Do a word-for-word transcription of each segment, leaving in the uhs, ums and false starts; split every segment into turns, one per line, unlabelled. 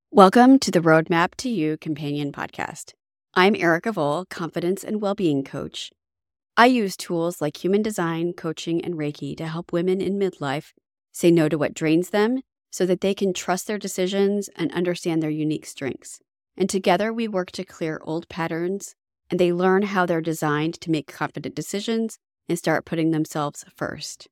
Welcome to the Roadmap to You Companion Podcast. I'm Erica Vole, Confidence and Wellbeing Coach. I use tools like human design, coaching, and Reiki to help women in midlife say no to what drains them so that they can trust their decisions and understand their unique strengths. And together we work to clear old patterns, and they learn how they're designed to make confident decisions and start putting themselves first.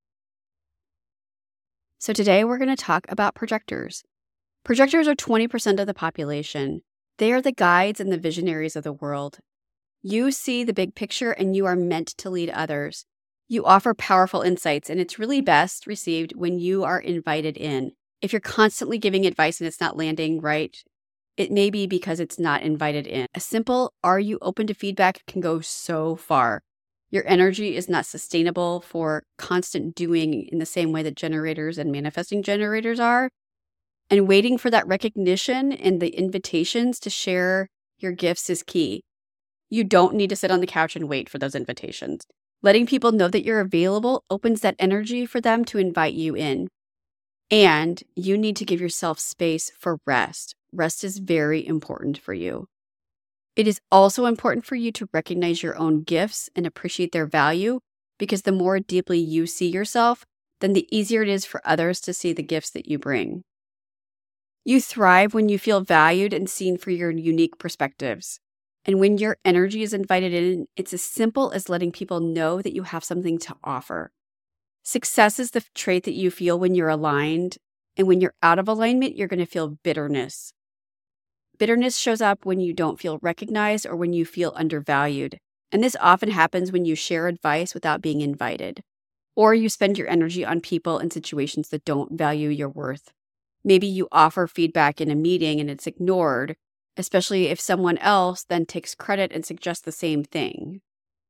So today we're going to talk about projectors. Projectors are twenty percent of the population. They are the guides and the visionaries of the world. You see the big picture and you are meant to lead others. You offer powerful insights, and it's really best received when you are invited in. If you're constantly giving advice and it's not landing right, it may be because it's not invited in. A simple "are you open to feedback" can go so far. Your energy is not sustainable for constant doing in the same way that generators and manifesting generators are. And waiting for that recognition and the invitations to share your gifts is key. You don't need to sit on the couch and wait for those invitations. Letting people know that you're available opens that energy for them to invite you in. And you need to give yourself space for rest. Rest is very important for you. It is also important for you to recognize your own gifts and appreciate their value, because the more deeply you see yourself, then the easier it is for others to see the gifts that you bring. You thrive when you feel valued and seen for your unique perspectives. And when your energy is invited in, it's as simple as letting people know that you have something to offer. Success is the trait that you feel when you're aligned, and when you're out of alignment, you're going to feel bitterness. Bitterness shows up when you don't feel recognized or when you feel undervalued. And this often happens when you share advice without being invited, or you spend your energy on people and situations that don't value your worth. Maybe you offer feedback in a meeting and it's ignored, especially if someone else then takes credit and suggests the same thing.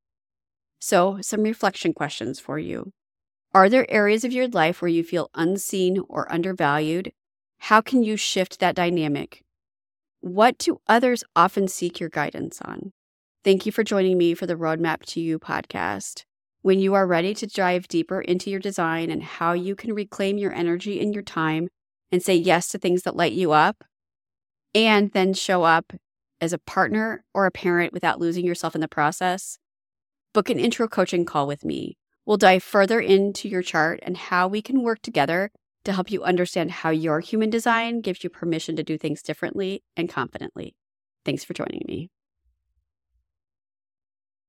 So, some reflection questions for you. Are there areas of your life where you feel unseen or undervalued? How can you shift that dynamic? What do others often seek your guidance on? Thank you for joining me for the Roadmap to You podcast. When you are ready to dive deeper into your design and how you can reclaim your energy and your time, and say yes to things that light you up, and then show up as a partner or a parent without losing yourself in the process, book an intro coaching call with me. We'll dive further into your chart and how we can work together to help you understand how your human design gives you permission to do things differently and confidently. Thanks for joining me.